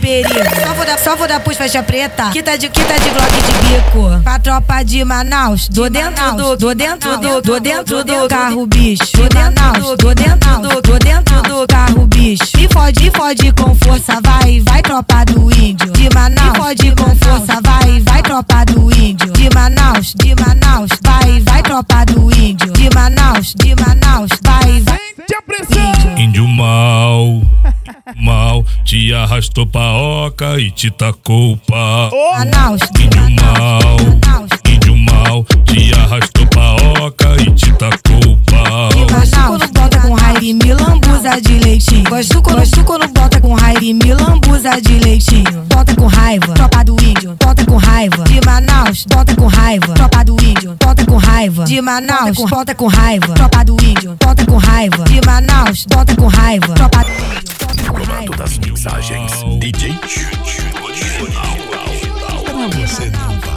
perigo. Só vou dar pus faixa preta, que tá de Glock de bico. Pra tropa de Manaus, tô dentro do carro, bicho. De Manaus, tô dentro do carro, bicho. E fode com força, vai tropa do índio. De Manaus, e fode com força, vai tropa do índio. De Manaus, vai tropa do índio. De Manaus, vai. Índio mal, te arrastou pra oca e te tacou o pau. Índio mal, te arrastou pra oca e te tacou o pau. Gosto quando bota com raiva e me lambuza de leitinho. Gosto quando bota com raiva e me lambuza de leitinho. Bota com raiva, tropa do índio. Bota com raiva, de Manaus. Bota com raiva, tropa do índio. Bota com raiva, de Manaus. Bota com raiva, tropa do índio. Bota com raiva, de Manaus. Bota com raiva, tropa do índio. Comando das mixagens DJ original. Pra você não